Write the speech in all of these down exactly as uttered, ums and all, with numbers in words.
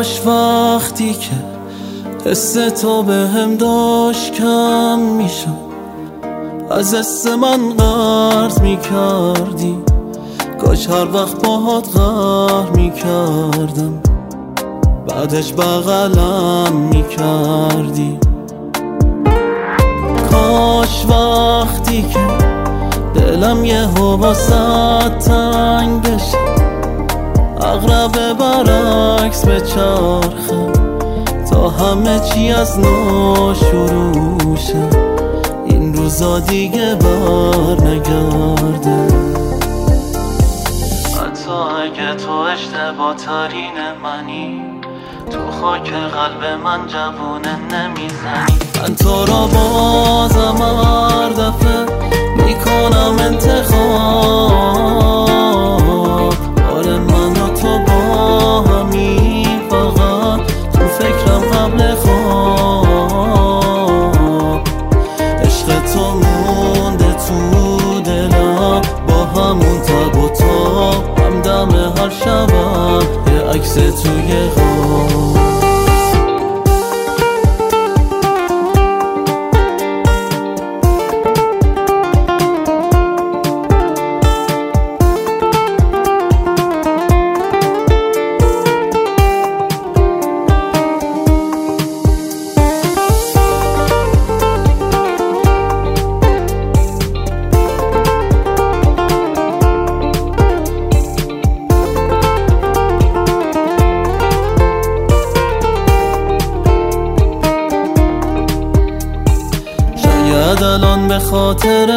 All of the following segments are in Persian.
کاش وقتی که حس تو به هم داشت کم میشد از حس من قرض میکردی، کاش هر وقت باهات قهر میکردم بعدش بغلم میکردی. کاش وقتی که دلم یه واسط تنگ بشه عقرب برعکس به چرخه تا همه چی از نو شروع شه، این روزا دیگه بر نگرده. حتی اگه تو اشتباه ترین منی، تو خاک قلب من جوونه نمیزنی. من تو را بازم هر دفعه میکنم انتخاب، آره من و تو با همی فقط تو فکرم قبل خواب. عشق تو مونده تو دلم با همون تب و تاب، همدم هر شبم یه عکس توی خواب. شاید الان به خاطر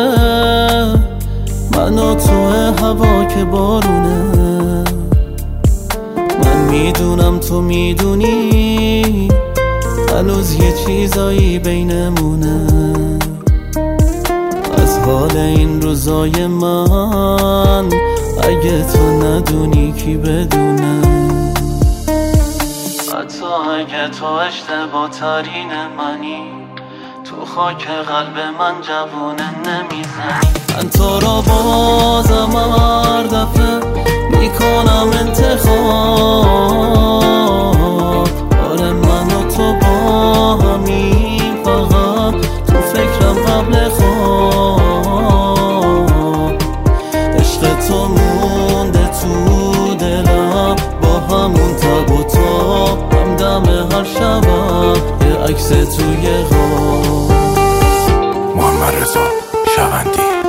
من و تو هوا که بارونه، من میدونم تو میدونی هنوز یه چیزایی بینمونه. از حال این روزای من اگه تو ندونی کی بدونه. حتی اگه تو اشتباه ترین منی، تو خاک قلب من جوونه نمیزنی. من تو را بازم هر دفعه میکنم انتخاب، آره من و تو با همی فقط تو فکرم قبل خواب. عشق تو مونده تو دلم با همون تب و تاب، همدم هر شبم یه عکس توی خواب. محمد رضا شوندی.